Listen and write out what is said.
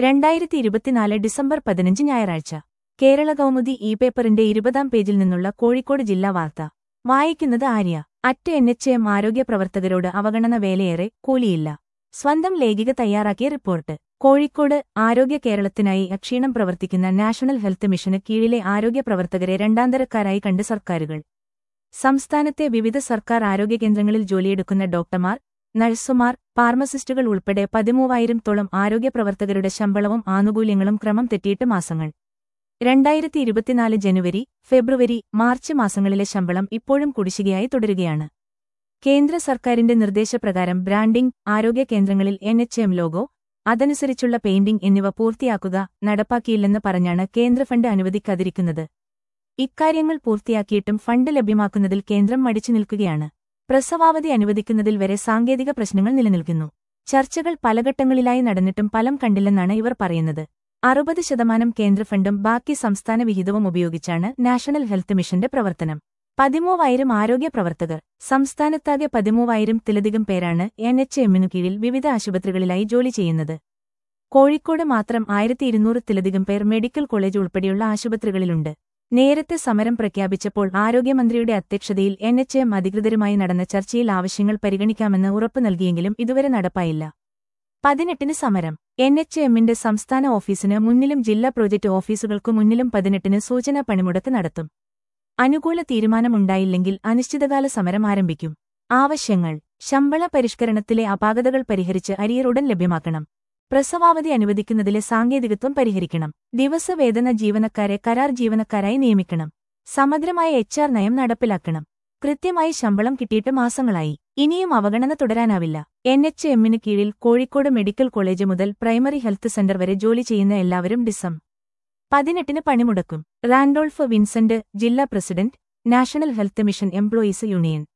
2024 December 15 ഞായറാഴ്ച കേരള കൗമുദി പേപ്പറിന്റെ 20-ാം പേജിൽ നിന്നുള്ള കോഴിക്കോട് ജില്ലാ വാർത്ത വായിക്കുന്നത് ആര്യ. NHM ആരോഗ്യ പ്രവർത്തകരോട് അവഗണന, വേലയേറെ, കൂലിയില്ല. സ്വന്തം ലേഖിക തയ്യാറാക്കിയ റിപ്പോർട്ട്. കോഴിക്കോട് ആരോഗ്യ കേരളത്തിനായി അക്ഷീണം പ്രവർത്തിക്കുന്ന നാഷണൽ ഹെൽത്ത് മിഷന് കീഴിലെ ആരോഗ്യ പ്രവർത്തകരെ രണ്ടാന്തരക്കാരായി കണ്ട് സർക്കാരുകൾ. സംസ്ഥാനത്തെ വിവിധ സർക്കാർ ആരോഗ്യകേന്ദ്രങ്ങളിൽ ജോലിയെടുക്കുന്ന ഡോക്ടർമാർ, നഴ്സുമാർ, ഫാർമസിസ്റ്റുകൾ ഉൾപ്പെടെ 13,000-തോളം ആരോഗ്യപ്രവർത്തകരുടെ ശമ്പളവും ആനുകൂല്യങ്ങളും ക്രമം തെറ്റിയിട്ട് മാസങ്ങൾ. 2024 ജനുവരി, ഫെബ്രുവരി, മാർച്ച് മാസങ്ങളിലെ ശമ്പളം ഇപ്പോഴും കുടിശ്ശികയായി തുടരുകയാണ്. കേന്ദ്ര സർക്കാരിന്റെ നിർദ്ദേശപ്രകാരം ബ്രാൻഡിംഗ്, ആരോഗ്യ കേന്ദ്രങ്ങളിൽ NHM ലോഗോ, അതനുസരിച്ചുള്ള പെയിന്റിംഗ് എന്നിവ പൂർത്തിയാക്കുക, നടപ്പാക്കിയില്ലെന്ന് പറഞ്ഞാണ് കേന്ദ്ര ഫണ്ട് അനുവദിക്കാതിരിക്കുന്നത്. ഇക്കാര്യങ്ങൾ പൂർത്തിയാക്കിയിട്ടും ഫണ്ട് ലഭ്യമാക്കുന്നതിൽ കേന്ദ്രം മടിച്ചു നിൽക്കുകയാണ്. പ്രസവാവധി അനുവദിക്കുന്നതിൽ വരെ സാങ്കേതിക പ്രശ്നങ്ങൾ നിലനിൽക്കുന്നു. ചർച്ചകൾ പലഘട്ടങ്ങളിലായി നടന്നിട്ടും ഫലം കണ്ടില്ലെന്നാണ് ഇവർ പറയുന്നത്. 60% കേന്ദ്ര ഫണ്ടും ബാക്കി സംസ്ഥാന വിഹിതവും ഉപയോഗിച്ചാണ് നാഷണൽ ഹെൽത്ത് മിഷന്റെ പ്രവർത്തനം. 13,000 ആരോഗ്യ പ്രവർത്തകർ. സംസ്ഥാനത്താകെ 13,000-ത്തിലധികം പേരാണ് NHMനു കീഴിൽ വിവിധ ആശുപത്രികളിലായി ജോലി ചെയ്യുന്നത്. കോഴിക്കോട് മാത്രം 1,200-ത്തിലധികം പേർ മെഡിക്കൽ കോളേജ് ഉൾപ്പെടെയുള്ള ആശുപത്രികളിലുണ്ട്. നേരത്തെ സമരം പ്രഖ്യാപിച്ചപ്പോൾ ആരോഗ്യമന്ത്രിയുടെ അധ്യക്ഷതയിൽ NHM അധികൃതരുമായി നടന്ന ചർച്ചയിൽ ആവശ്യങ്ങൾ പരിഗണിക്കാമെന്ന് ഉറപ്പു നൽകിയെങ്കിലും ഇതുവരെ നടപ്പായില്ല. 18-ന് സമരം. NHMന്റെ സംസ്ഥാന ഓഫീസിന് മുന്നിലും ജില്ലാ പ്രോജക്ട് ഓഫീസുകൾക്കു മുന്നിലും 18-ന് സൂചനാ പണിമുടക്ക് നടത്തും. അനുകൂല തീരുമാനമുണ്ടായില്ലെങ്കിൽ അനിശ്ചിതകാല സമരം ആരംഭിക്കും. ആവശ്യങ്ങൾ: ശമ്പള പരിഷ്കരണത്തിലെ അപാകതകൾ പരിഹരിച്ച് അരിയർ ഉടൻ ലഭ്യമാക്കണം. പ്രസവാവധി അനുവദിക്കുന്നതിലെ സാങ്കേതികത്വം പരിഹരിക്കണം. ദിവസവേതന ജീവനക്കാരെ കരാർ ജീവനക്കാരായി നിയമിക്കണം. സമഗ്രമായ HR നയം നടപ്പിലാക്കണം. കൃത്യമായി ശമ്പളം കിട്ടിയിട്ട് മാസങ്ങളായി. ഇനിയും അവഗണന തുടരാനാവില്ല. NHMന് കീഴിൽ കോഴിക്കോട് മെഡിക്കൽ കോളേജ് മുതൽ പ്രൈമറി ഹെൽത്ത് സെന്റർ വരെ ജോലി ചെയ്യുന്ന എല്ലാവരും ഡിസം 18-ന് പണിമുടക്കും. റാൻഡോൾഫ് വിൻസെന്റ്, ജില്ലാ president, national health mission employees union.